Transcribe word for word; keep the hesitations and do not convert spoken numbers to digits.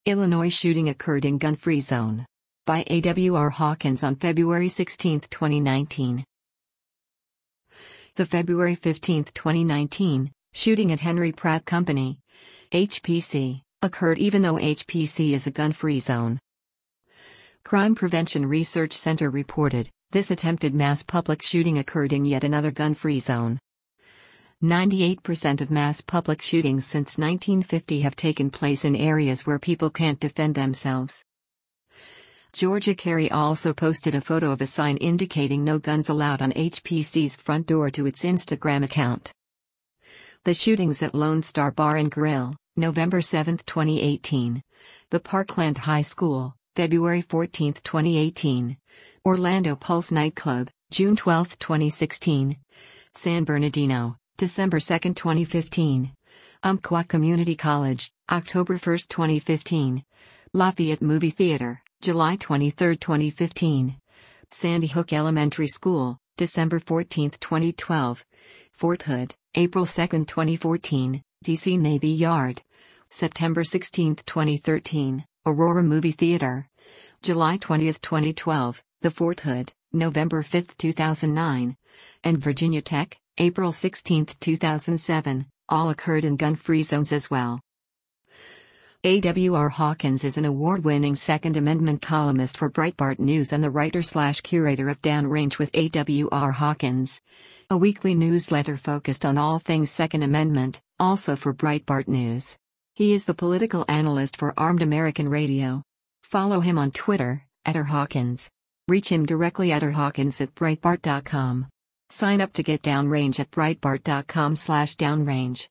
Illinois shooting occurred in gun-free zone. By A W R Hawkins on February sixteenth, twenty nineteen. The February fifteenth, twenty nineteen, shooting at Henry Pratt Company, H P C, occurred even though H P C is a gun-free zone. Crime Prevention Research Center reported, this attempted mass public shooting occurred in yet another gun-free zone. ninety-eight percent of mass public shootings since nineteen fifty have taken place in areas where people can't defend themselves. Georgia Carey also posted a photo of a sign indicating no guns allowed on H P C's front door to its Instagram account. The shootings at Lone Star Bar and Grill, November seventh, twenty eighteen. The Parkland High School, February fourteenth, twenty eighteen. Orlando Pulse Nightclub, June twelfth, twenty sixteen. San Bernardino, December second, twenty fifteen. Umpqua Community College, October first, twenty fifteen. Lafayette Movie Theater, July twenty-third, twenty fifteen. Sandy Hook Elementary School, December fourteenth, twenty twelve. Fort Hood, April second, twenty fourteen. D C Navy Yard, September sixteenth, twenty thirteen. Aurora Movie Theater, July twentieth, twenty twelve. The Fort Hood, November fifth, two thousand nine. And Virginia Tech, April sixteenth, two thousand seven, all occurred in gun-free zones as well. A W R Hawkins is an award-winning Second Amendment columnist for Breitbart News and the writer-slash-curator of Downrange with A W R Hawkins, a weekly newsletter focused on all things Second Amendment, also for Breitbart News. He is the political analyst for Armed American Radio. Follow him on Twitter, at r hawkins. Reach him directly at r hawkins at breitbart dot com. Sign up to get Downrange at breitbart dot com slash downrange.